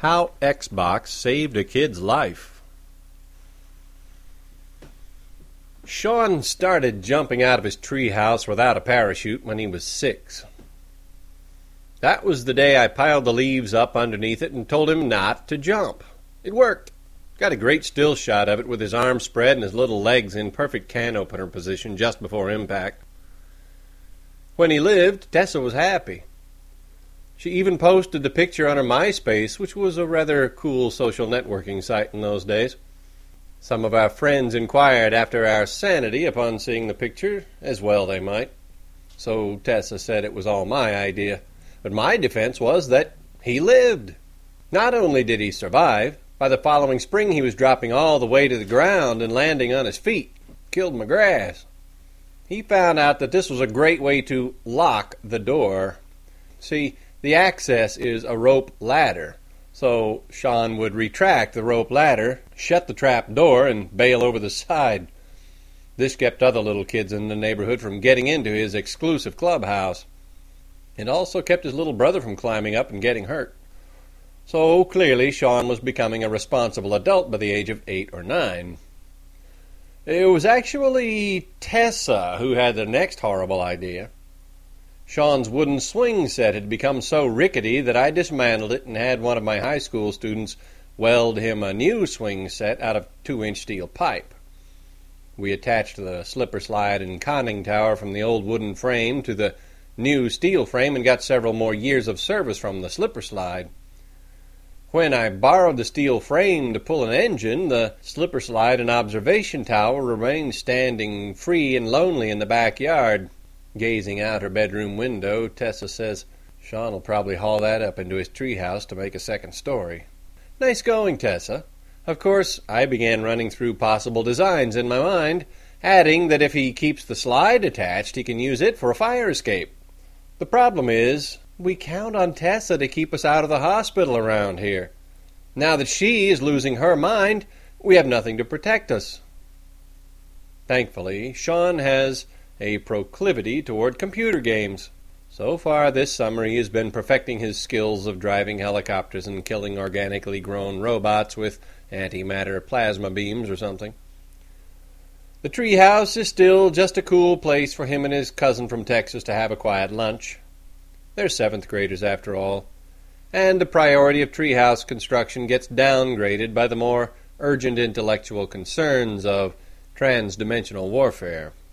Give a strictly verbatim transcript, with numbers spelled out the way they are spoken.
How Xbox Saved a Kid's Life. Sean started jumping out of his treehouse without a parachute when he was six. That was the day I piled the leaves up underneath it and told him not to jump. It worked. Got a great still shot of it with his arms spread and his little legs in perfect can opener position just before impact. When he lived, Tessa was happy. She even posted the picture on her MySpace, which was a rather cool social networking site in those days. Some of our friends inquired after our sanity upon seeing the picture, as well they might. So Tessa said it was all my idea. But my defense was that he lived. Not only did he survive, by the following spring he was dropping all the way to the ground and landing on his feet. Killed McGrath. He found out that this was a great way to lock the door. See, the access is a rope ladder, so Sean would retract the rope ladder, shut the trap door, and bail over the side. This kept other little kids in the neighborhood from getting into his exclusive clubhouse. It also kept his little brother from climbing up and getting hurt. So clearly Sean was becoming a responsible adult by the age of eight or nine. It was actually Tessa who had the next horrible idea. Sean's wooden swing set had become so rickety that I dismantled it and had one of my high school students weld him a new swing set out of two-inch steel pipe. We attached the slipper slide and conning tower from the old wooden frame to the new steel frame and got several more years of service from the slipper slide. When I borrowed the steel frame to pull an engine, the slipper slide and observation tower remained standing free and lonely in the backyard. Gazing out her bedroom window, Tessa says, Sean will probably haul that up into his treehouse to make a second story. Nice going, Tessa. Of course, I began running through possible designs in my mind, adding that if he keeps the slide attached, he can use it for a fire escape. The problem is, we count on Tessa to keep us out of the hospital around here. Now that she is losing her mind, we have nothing to protect us. Thankfully, Sean has a proclivity toward computer games. So far this summer he has been perfecting his skills of driving helicopters and killing organically grown robots with antimatter plasma beams or something. The treehouse is still just a cool place for him and his cousin from Texas to have a quiet lunch. They're seventh graders after all, and the priority of treehouse construction gets downgraded by the more urgent intellectual concerns of transdimensional warfare.